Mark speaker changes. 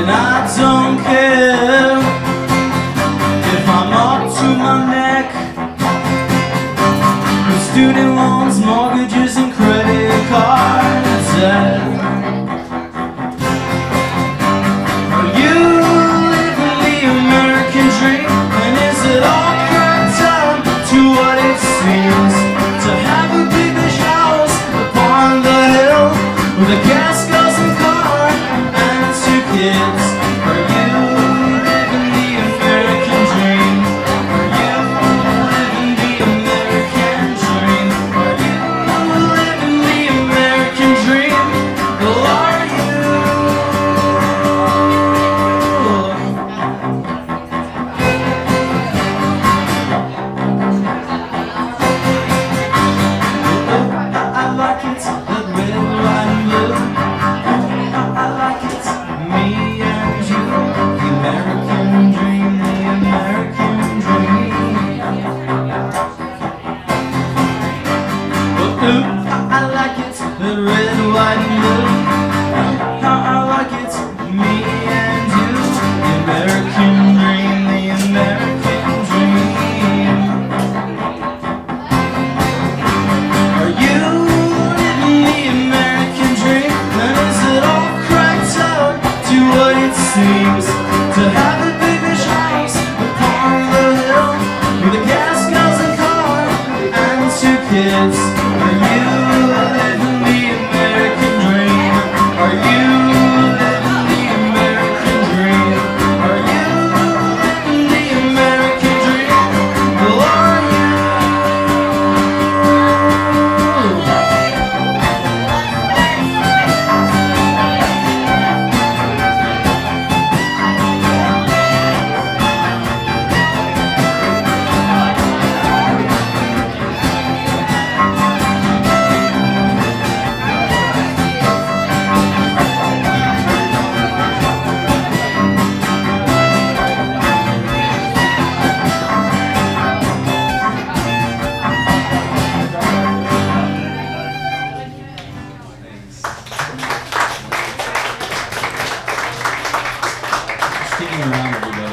Speaker 1: And I don't care if I'm up to my neck with student loans, mortgages, and credit card debt. Are you living the American dream? And is it all cracked up to what it seems to have a big house upon the hill with a gas guzzling car and 2 kids? Are you living the American dream? Are you living the American dream? Are you living the American dream? Well, are you? I like it, that red, white, and blue. I like it, me and you. The American dream, the American dream. I like it, that red, white, and blue. I like it, me and you. The American dream, the American dream. Are you living the American dream? And is it all cracked up to what it seems to have a big house upon the hill with a gas guzzling car and 2 kids? Are you living the American dream? Are you living the American dream? Are you living the American dream? Well, are you? Sticking around, everybody.